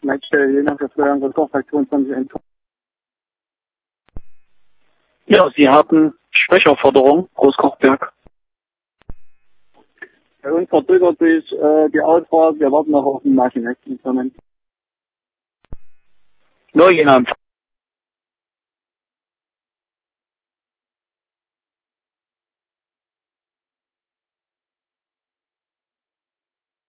Match, je nach der Kochfaktoren 20 Tor. Ja, Sie hatten Sprecherforderung, Großkochberg. Bei uns verzögert sich die Ausfahrt. Wir warten noch auf den Maschinenexamen. Nur jemand.